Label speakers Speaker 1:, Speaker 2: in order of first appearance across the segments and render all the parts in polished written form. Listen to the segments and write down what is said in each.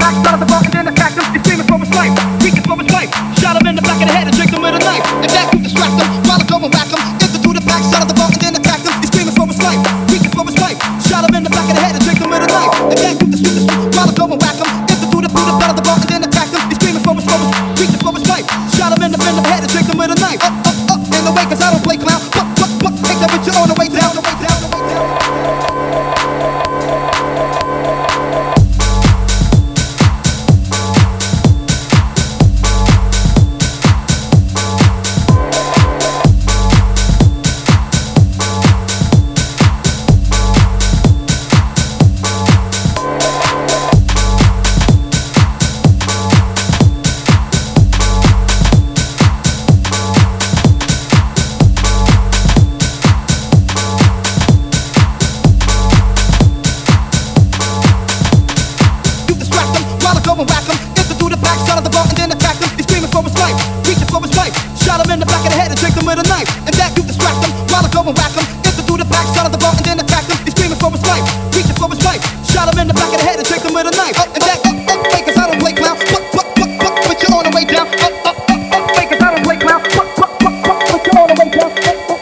Speaker 1: back, son of the bar, and then attacked him. He's screaming for his life, reaching for his wife. Shot him in the back of the head and tricked him with a knife. And that could distract him while I go and whack him. Into the back, son of the bar, and then attacked him. He's screaming for his life, reaching for his wife. Shot him in the back of the head and tricked him with a knife. And that could distract him while I go and whack him. Into the son of the bar, and then attacked him. He's screaming for his reaching for his wife. Shot him in the head and tricked him with a knife. Up, in the way, cause I don't play clown. Take that bitch on the way down, the way down, the way down. Go and whack him, into through the back, shot of the bar, and then attacked him. He's screaming for his life, reaching for his wife. Shot him in the back of the head and tricked him with a knife. And that could distract him while I go and whack him, into through the back, shot of the bar, and then attacked him. He's screaming for his life, reaching for his wife. Shot him in the back of the head and tricked him with a knife. And that fake cause I don't play clown. Put you on the way down. Fake cause I don't play clown. Put you on the way down.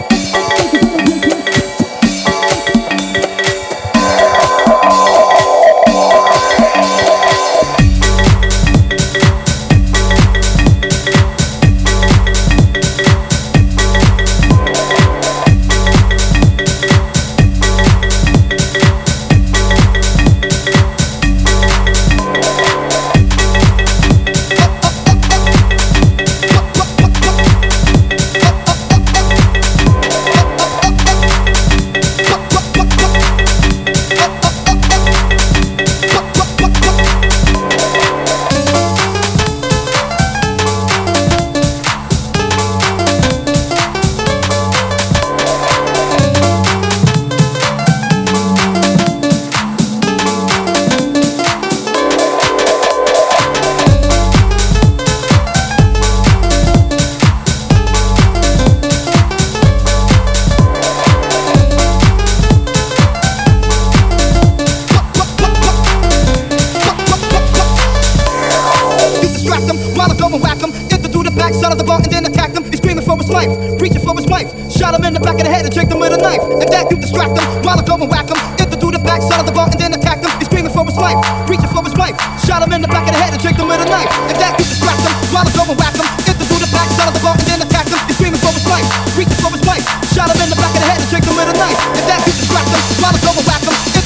Speaker 1: While I go and whack him, into through the back, shot of the bar, and then attacked him. He's screaming for his life, reaching for his wife. Shot him in the back of the head and tricked him with a knife. And that could distract him while I go and whack him, into through the back, shot of the bar, and then attacked him. He's screaming for his life, reaching for his wife. Shot him in the back of the head and tricked him with a knife. And that could distract him while I go and whack him, into through the back, shot of the bar, and then attacked him. He's screaming for his life, reaching for his wife. Shot him in the back of the head and tricked him with a knife. And that could distract him while I go and whack him.